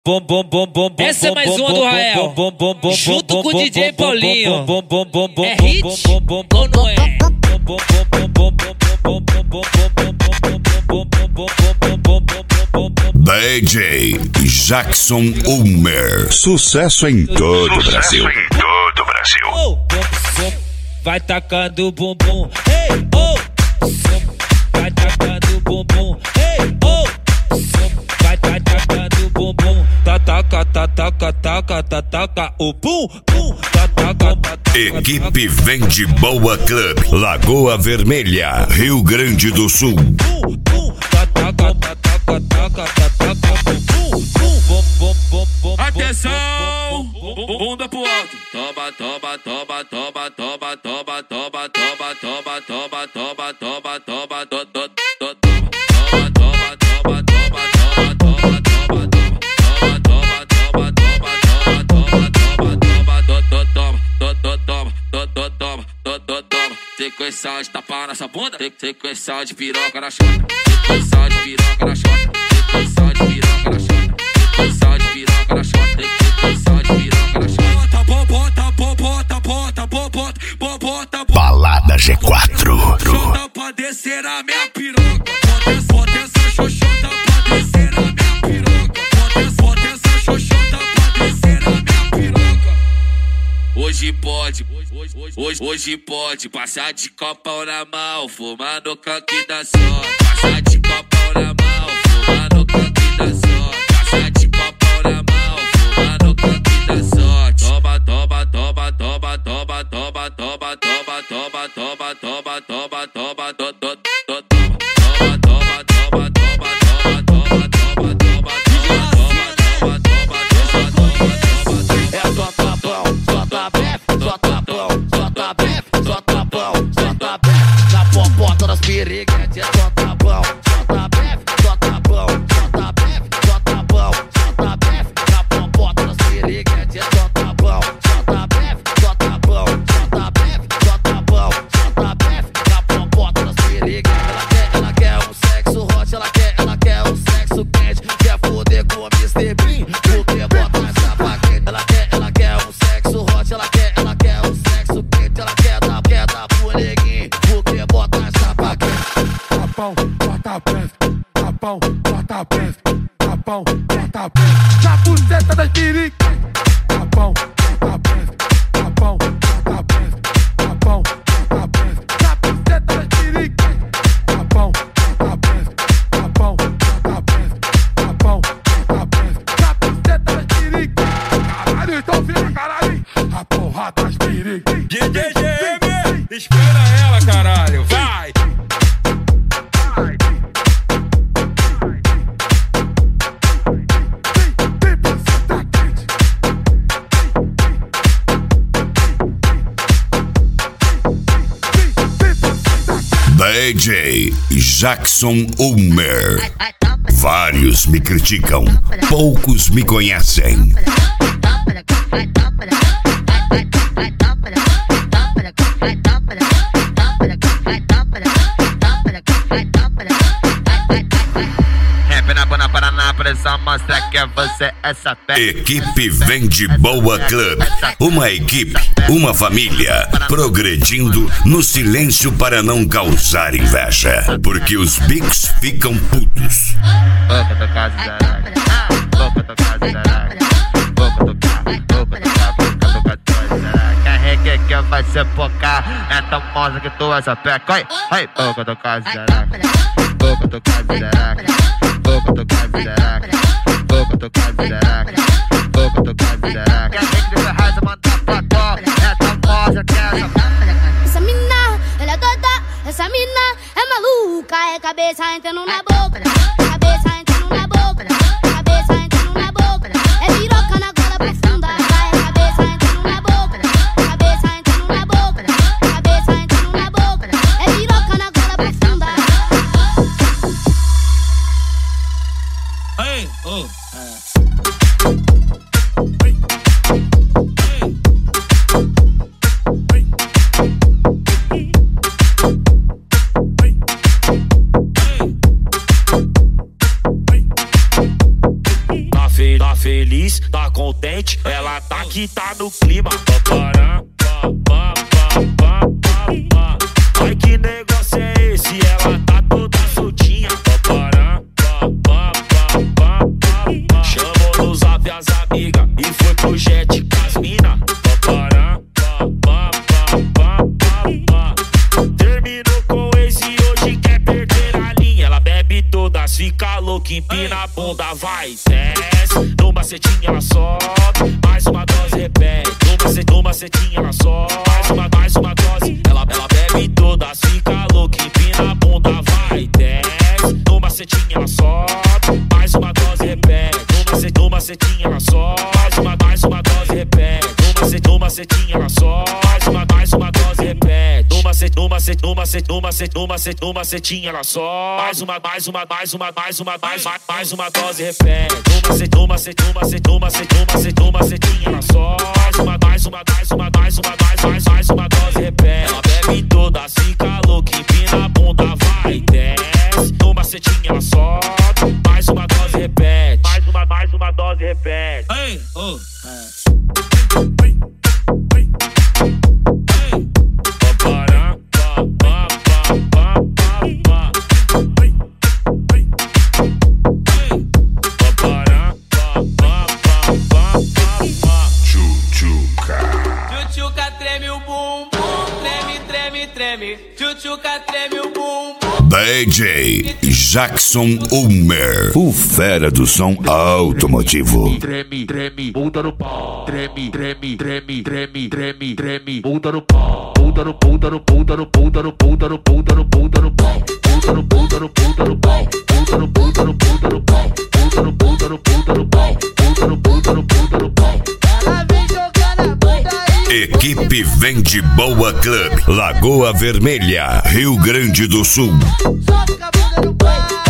Essa é mais uma do Rael, junto com o DJ Paulinho. É hit ou não é? DJ Jackson Ulmer. Sucesso em todo o Brasil. Vai tacando bumbum, hey, oh. Vai tacando bumbum, hey, oh. Vai tacando bumbum, taca, o bum, taca. Equipe Vende Boa Club, Lagoa Vermelha, Rio Grande do Sul. Atenção, bunda pro alto. Toma. Sequência de tapa nessa bunda, sequência de piroca na chota, sequência de piroca na chota, sequência de piroca na chota, sequência de piroca na chota, sequência de piroca na chota. Bota. Balada G4. Chota pra descer a minha piroca. Bota essa xoxota pra descer a minha piroca. Bota essa xoxota pra descer a minha piroca. Hoje pode passar de copão na mão, fumando canque da sorte. Passar de copão na mão, fumando canque da sorte. Passar de copão na mão, fumando canque da sorte. Na popota das piriguetes, solta bom, solta bef, solta bom, solta bef, solta bom, solta bef. Na popota das piriguetes, solta bom, solta bef, solta bom, solta bef, solta bom, solta bef. Na popota das piriguetes, ela quer um sexo hot, ela quer um sexo quente. Quer foder com o Mr. Bean, porque bota essa paquete. Ela quer um sexo hot, ela quer um sexo quente. Ela quer dar pro neguinho, porque bota essa paquete. Tapão, bota pressa, tapão, bota pressa, tapão, bota pressa. Na buceta das piriguetes. Tapão, bota pressa, tapão, bota pressa, tapão, bota pressa. Na buceta das piriguetes. Tapão, bota pressa, tapão, bota pressa, tapão, bota pressa. Na buceta das piriguetes. Caralho, então vira caralho. A porra das piriguetes. DJ GM, espera ela, caralho, vai! DJ Jackson Ulmer. Vários me criticam, poucos me conhecem. Pressão mostra que você é safado. Equipe Vende Boa Club. Uma equipe, uma família, progredindo no silêncio para não causar inveja. Porque os bicos ficam putos. Boca do caso zaraca, boca do caso zaraca, boca do caso zaraca. Carrega que vai se focar, é tão moça que tu é sapeca. Oi, boca do caso zaraca, boca do caso zaraca, boca do caso zaraca, boca do caso zaraca, boca do caso zaraca. Carrega que vai se mandar pra dó, é tão moça que essa. Essa mina, ela é doida, essa mina é maluca, é cabeça entrando na boca, cabeça entrando na boca, cabeça entrando na boca, é piroca na gola profunda, é cabeça entrando na boca, cabeça entrando na boca, cabeça entrando na boca, é piroca na gola profunda. Ei, oh, feliz, tá contente, ela tá que tá no clima. Ai, que negócio é esse? Ela tá toda soltinha. Chamou no zap as amigas e foi pro jet com as mina. Terminou com esse e hoje quer perder a linha. Ela bebe todas, fica louca, empina a bunda, vai, desce. No macetinho ela sobe, mais uma dose repete. No macetinho ela sobe, mais uma dose. Ela bebe todas, fica louca, empina a bunda, vai, desce. No macetinho ela sobe, mais uma dose repete. No macetinho ela sobe, mais uma dose repete. No macetinho ela sobe, mais uma dose repete. No macetinho ela sobe, mais uma dose repete. No macetinho ela sobe, mais uma dose repete. Ela bebe toda, fica louca, empina a bunda, vai, desce. No macetinho ela sobe, mais uma dose repete. Mais uma dose repete. Tchutchuca treme o bumbum, treme. Tchutchuca treme o bumbum. DJ Jackson Ulmer, o fera do som automotivo. Treme, bunda no pau. Treme, bunda no pau. Bunda no pau. Bunda no pau. Ela vem jogando a bunda aí. Equipe Vende Boa Club, Lagoa Vermelha, Rio Grande do Sul. Só fica a bunda no pau.